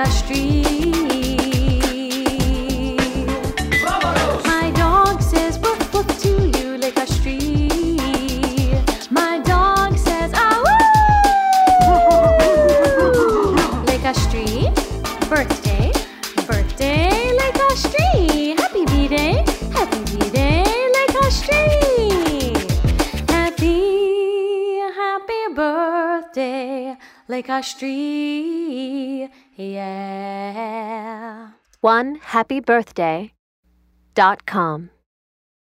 Lekashtree. My dog says woof woof to you, Lekashtree. My dog says ah woo. Lekashtree, birthday, birthday, Lekashtree. Happy B-Day, happy B-Day, Lekashtree. Happy birthday, Lekashtree, yeah. OneHappyBirthday.com